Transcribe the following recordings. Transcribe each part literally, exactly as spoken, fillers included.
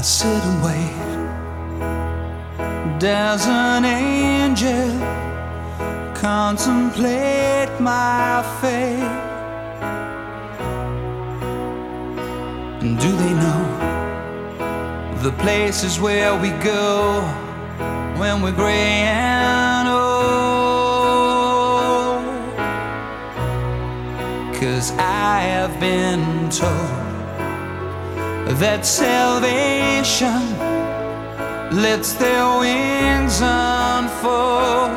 I sit and wait. Does an angel contemplate my fate? And do they know the places where we go when we're gray and old? 'Cause I have been told that salvation lets their wings unfold.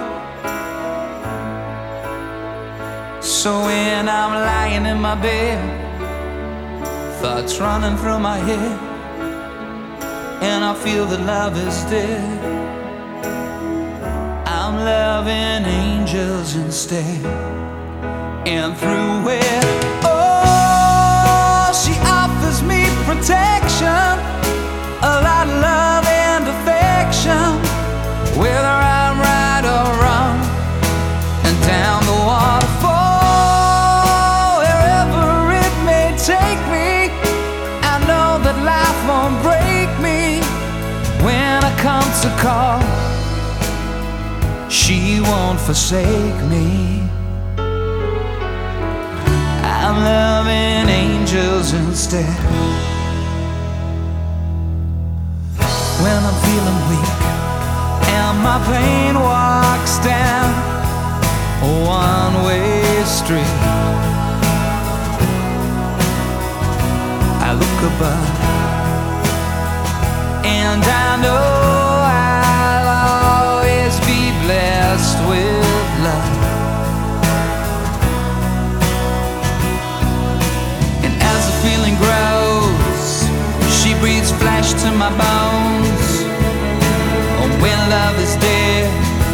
So when I'm lying in my bed, thoughts running through my head, and I feel that love is dead, I'm loving angels instead. And through it, oh, she offers me protection, a lot of love and affection, whether I'm right or wrong. And down the waterfall, wherever it may take me, I know that life won't break me. When I come to call, she won't forsake me. I'm loving angels instead. When I'm feeling weak and my pain walks down a one-way street, I look above and I know I'll always be blessed with love. And as the feeling grows, she breathes flesh to my bones. Oh, when love is dead,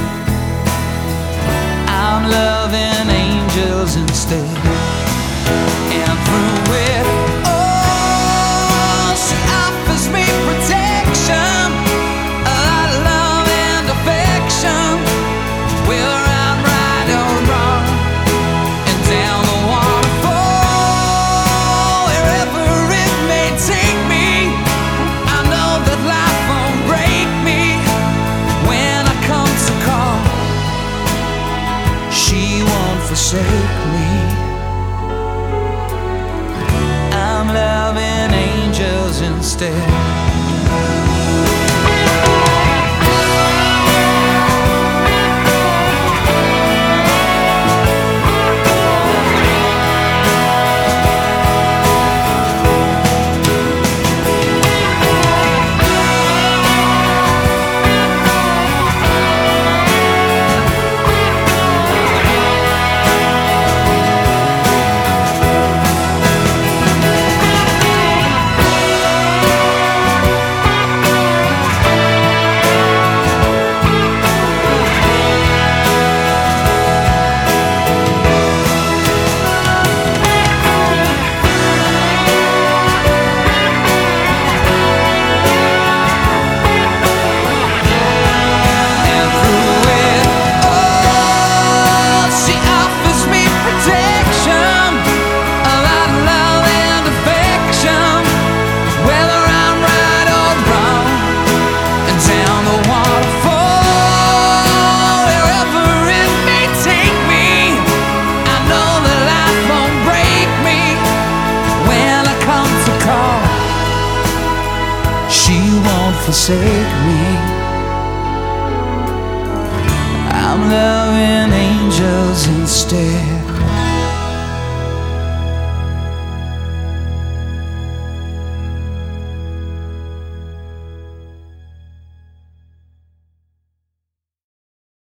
I'm loving angels instead. And through it, oh, she offers me protection, a lot of love and affection, whether I'm right or wrong. And down the waterfall, wherever it may take me, I know that life won't break me. When I come to call, she won't forsake me. I'm loving angels instead. Forsake me. I'm loving angels instead.